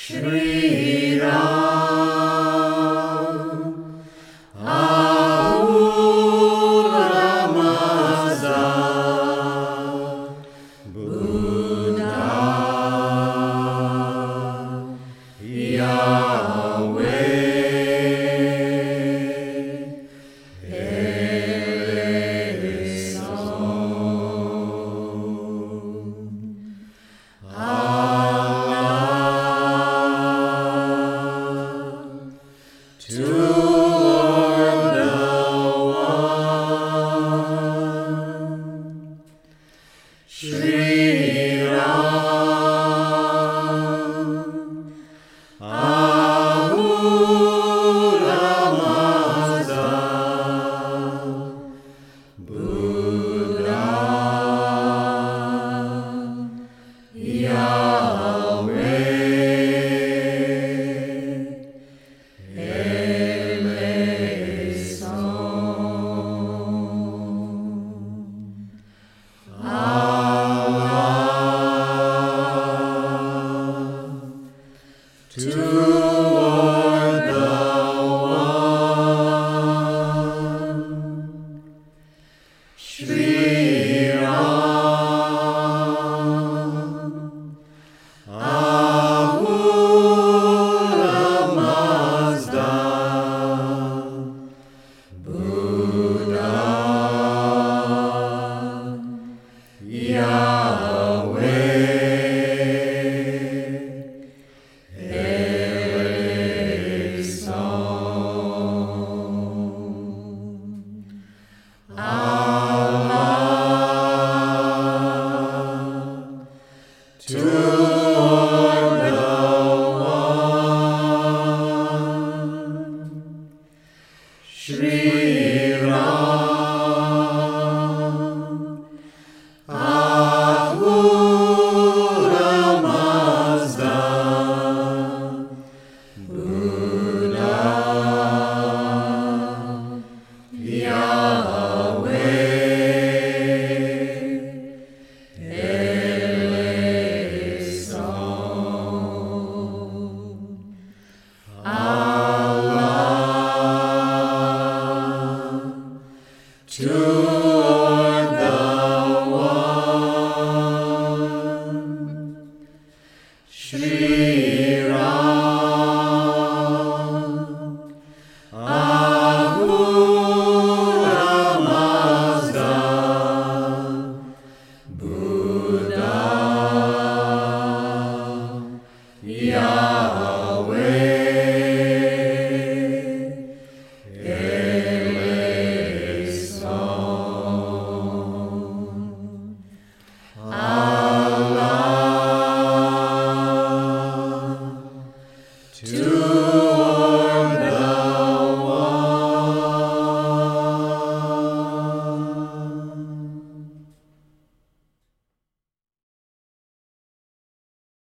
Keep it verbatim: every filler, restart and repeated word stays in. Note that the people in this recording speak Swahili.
Shri Ram, Ahura Mazda, Buddha, Yahweh, toward the one. Shri Ram, Ahura Mazda, Buddha, Yahweh. Toward the one. Shri Ram, Ahura Mazda, Buddha, Yahweh. Toward the one. Shri Ram, Ahura Mazda, Buddha, Yahweh. Toward the one. Shri Ram, Ahura Mazda, Buddha, Yahweh.